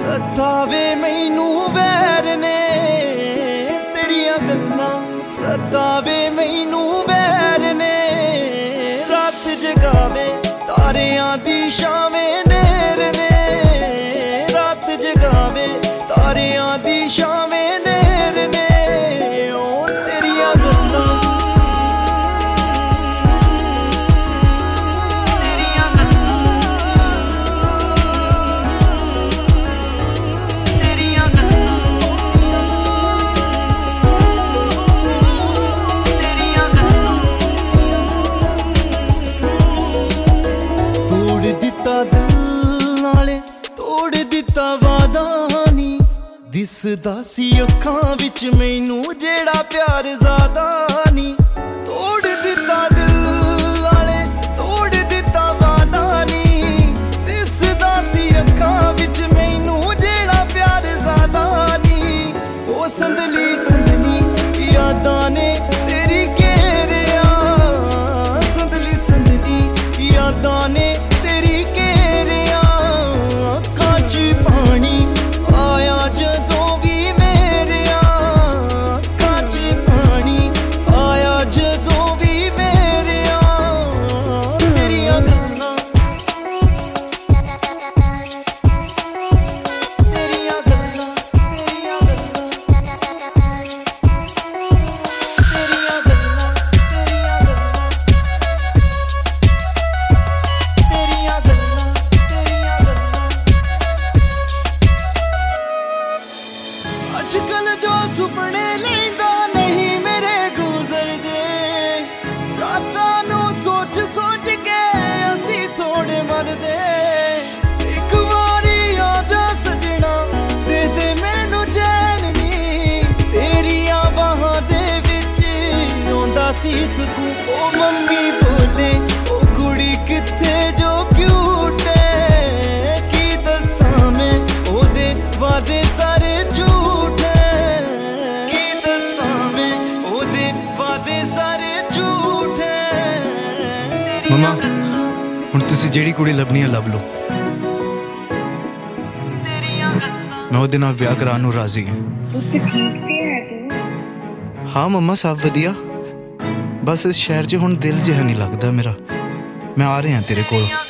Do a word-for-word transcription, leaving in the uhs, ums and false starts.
सतावे मैनू बैर ने तेरिया गल्लां, सतावे मैनू बैर ने। रात जगावे तारियां दी छावें नेर ने, रात जगावे तारियां दी छावें नेर ने। ओ तेरिया गल्लां, तोड़ दिता वादा नी दिसदा सी अखां विच मैनू जेड़ा प्यार ज़्यादा नी। तोड़ दिता दिल नाले तोड़ दिता वादा नी दिसदा सी अखां विच मैनू जेड़ा प्यार ज़्यादा नी। ओ संदली संदली यादां ने तेरी घेरिया, संदली संदली यादां ने अजकल जो सुपने लैंदा नहीं मेरे गुजरदे, रातां नूं सोच सोच के असी थोड़े मरदे। एक वारी आजा सजना दे दे मैनू चैन नी, तेरियां बाहां दे विच आउंदा सी सुकून। ओ मम्मी बोले ओ कुड़ी कित्थे जो क्यूट है, की दस्सां मैं ओदे वादे सारे झूठ मम्मा हुण तुसी जेड़ी कुड़ी लभनी है लभ लो, मैं ओहदे नाल ब्याह कराउण नूं राजी हां। हाँ मम्मा सब वधिया, बस इस शहर च हुण दिल जिहा नहीं लगदा मेरा। मैं आ रहा तेरे कोल।